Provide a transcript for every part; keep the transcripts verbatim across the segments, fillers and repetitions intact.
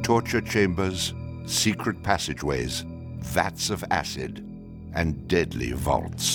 torture chambers, secret passageways, vats of acid, and deadly vaults.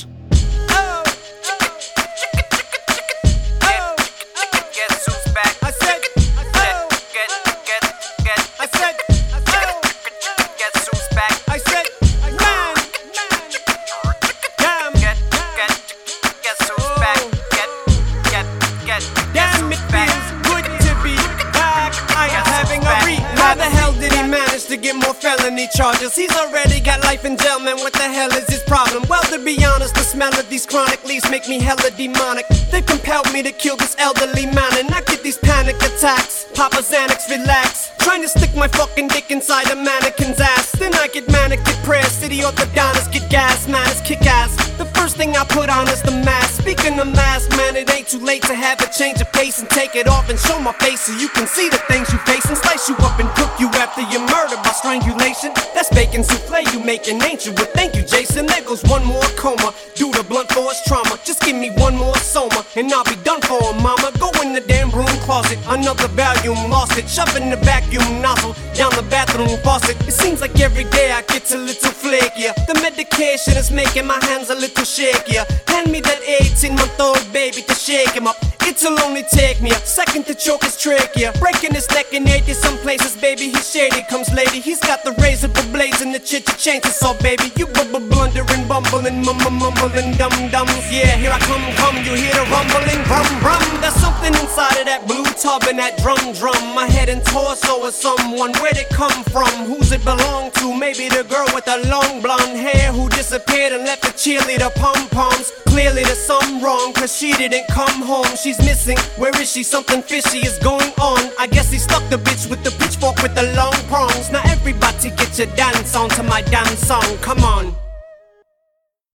To get more felony charges. He's already got life in jail, man. What the hell is his problem? Well, to be honest, the smell of these chronic leaves make me hella demonic. They compelled me to kill this elderly man, and I get these panic attacks. Papa Xanax, relax. Trying to stick my fucking dick inside a mannequin's ass. Then I get manic depressed. City orthodontists get gas, man, it's kick ass. The first thing I put on is the mask. Speaking of mask, man, it ain't too late to have a change of pace and take it off and show my face so you can see the things you face and slice you up and cook you after you murder by strangulation. That's bacon souffle you making, ain't you? Well, thank you, Jason. There goes one more coma due to blunt force trauma. Just give me one more soma and I'll be done for, mama. Go in the damn broom closet, another volume, lost it. Shove in the vacuum nozzle down the bathroom faucet. It seems like every day I get a little flakier. The medication is making my hands a little shakier. Hand me that eighteen-month-old baby to shake him up. It'll only take me a second to choke his trachea. Breaking his neck in eighty some places, baby. He's shady, comes lady. He's got the razor blades and the chit changes, so baby. You bubble blundering, bumbling, mumble, mumbling, dum dums. Yeah, here I come, come. You hear the rumbling, rum, rum. There's something inside of that blue tub and that drum, drum. My head and torso is someone. Where'd it come from? Who's it belong to? Maybe the girl with the long blonde hair who disappeared and left the cheerleader pom-poms. Clearly there's something wrong, cause she didn't come home. She's missing, where is she? Something fishy is going on. I guess he stuck the bitch with the pitchfork with the long prongs. Now everybody get your dance on to my dance song, come on.